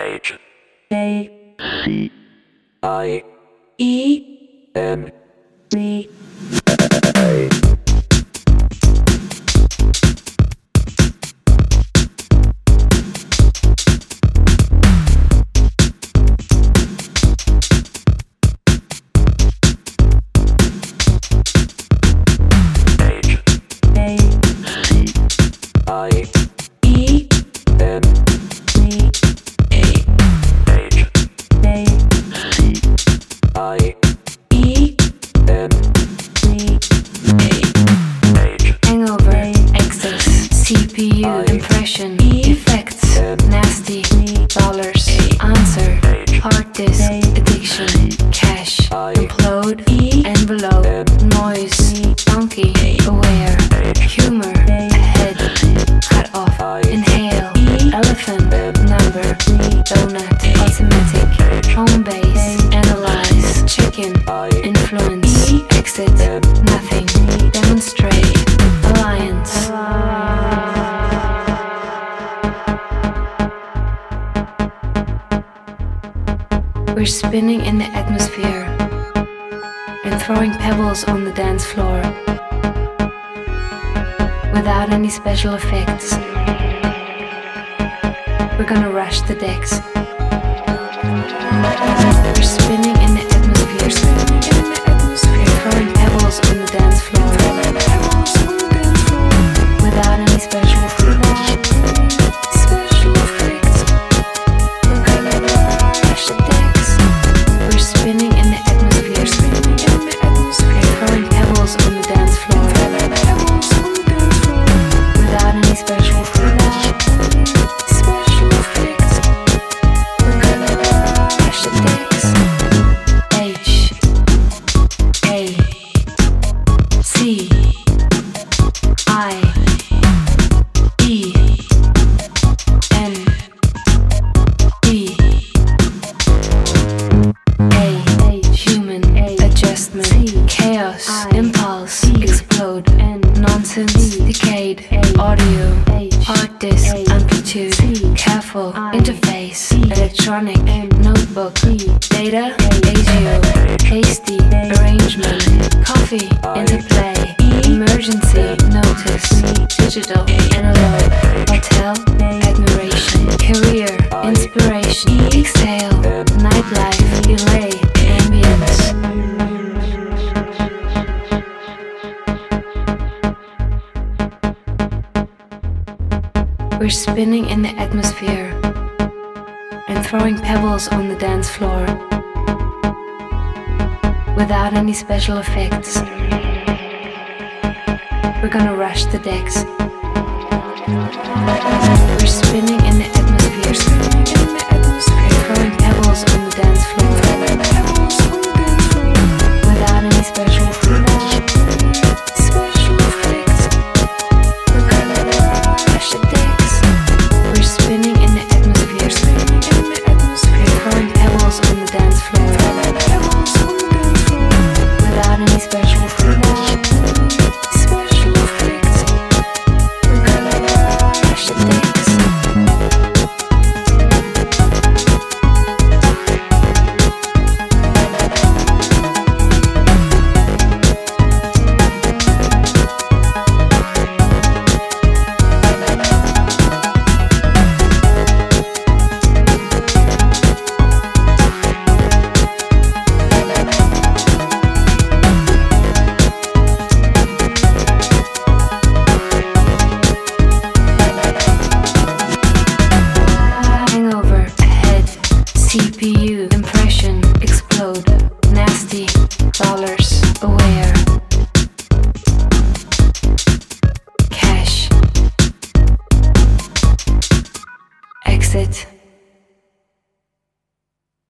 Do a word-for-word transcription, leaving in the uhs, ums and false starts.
H A C I E N C A. I E N C H A C I E N C H Hangover, excess, C P U, impression, effects, nasty, dollars, answer, hard disk, addiction, cash, implode, envelope, noise, donkey, aware, humor, ahead, cut off, inhale, elephant, number, donut, automatic, home base, analyze, chicken, influence, exit, nothing, demonstrate, alliance. We're spinning in the atmosphere and throwing pebbles on the dance floor without any special effects. We're gonna rush the decks. We're spinning in the atmosphere, throwing pebbles on the dance floor without any special effects. Special effects. We're gonna rush the decks. We're spinning in the atmosphere, throwing pebbles on the dance floor without any special effects. Special effects. We're gonna rush the decks. H A C I E N D A human adjustment, chaos, impulse, explode, nonsense, decayed, audio, hard disk, amplitude, careful, interface, electronic, notebook, data, ASIO, hasty, arrangement, coffee, interplay, emergency, notice, digital, analog, hotel, admiration, career, inspiration, exhale, nightlife, delay, ambience. We're spinning in the atmosphere and throwing pebbles on the dance floor without any special effects. We're gonna rush the decks. We're spinning in the atmosphere, throwing pebbles on the dance floor without any special effects. Special effects. We're gonna rush the decks. We're spinning in the atmosphere, throwing pebbles on the dance floor without any special effects. Special effects. We're gonna rush the decks. Hangover, ahead, C P U, impression, explode, nasty, dollars, aware.